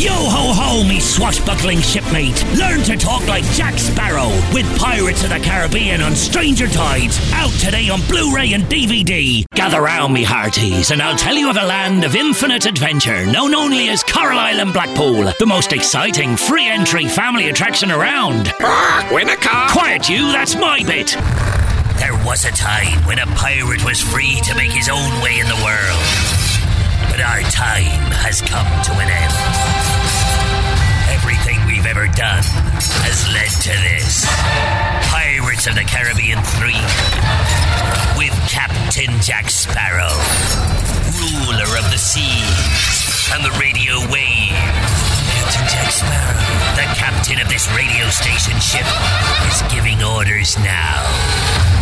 Yo ho ho, me swashbuckling shipmate. Learn to talk like Jack Sparrow with Pirates of the Caribbean on Stranger Tides. Out today on Blu-ray and DVD. Gather round, me hearties, and I'll tell you of a land of infinite adventure known only as Coral Island Blackpool, the most exciting free entry family attraction around. Win a car. Quiet you, that's my bit. There was a time when a pirate was free to make his own way in the world. But our time has come to an end. Everything we've ever done has led to this. Pirates of the Caribbean 3 with Captain Jack Sparrow, ruler of the seas and the radio waves. Captain Jack Sparrow, the captain of this radio station ship, is giving orders now.